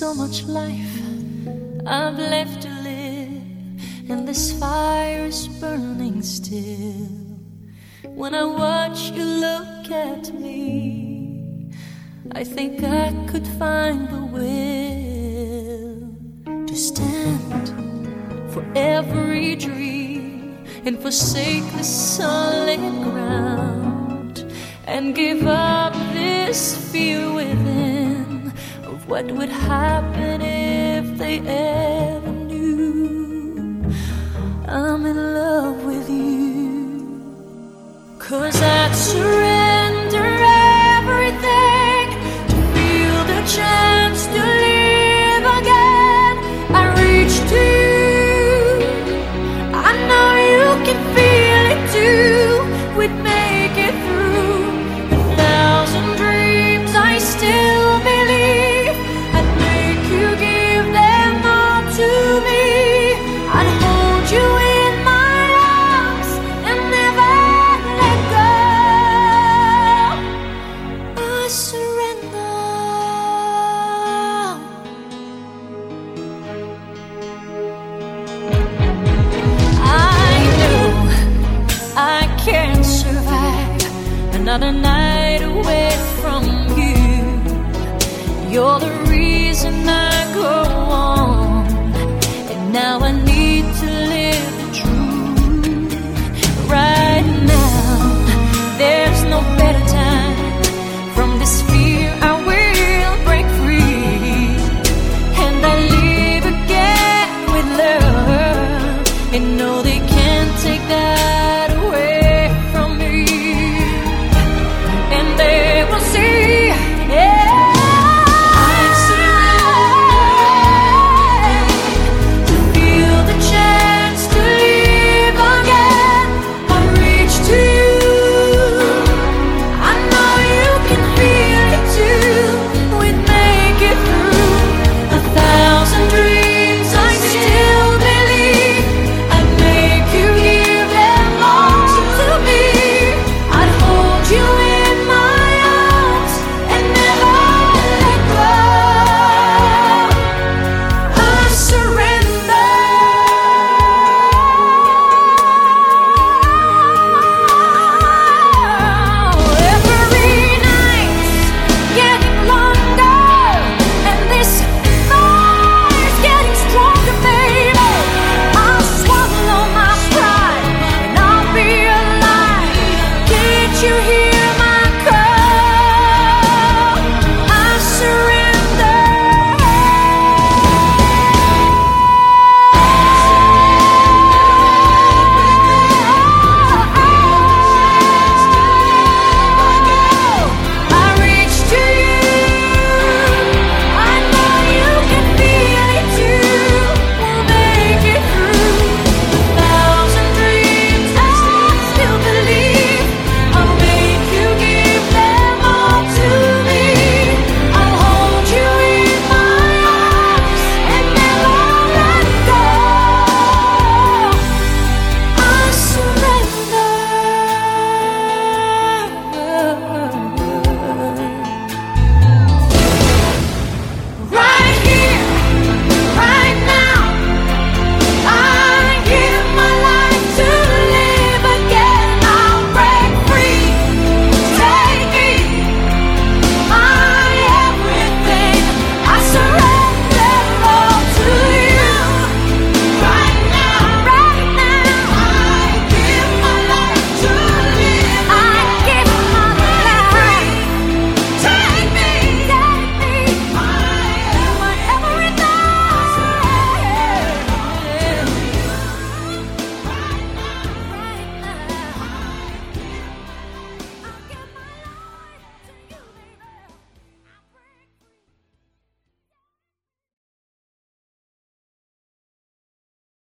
so much life I've left to live, and this fire is burning still. When I watch you look at me, I think I could find the will to stand for every dream and forsake the solid ground, and give up this fear within of what would happen if they ever knew I'm in love with you. 'Cause I'd surrender everything to feel the chance to live again. I reach to you, I know you can feel it too. We'd make it through 1,000 dreams, I still believe. I'd make you give them all to me. I'd hold you in my arms and never let go. I surrender. I know I can't survive another night away from you. You're the reason I go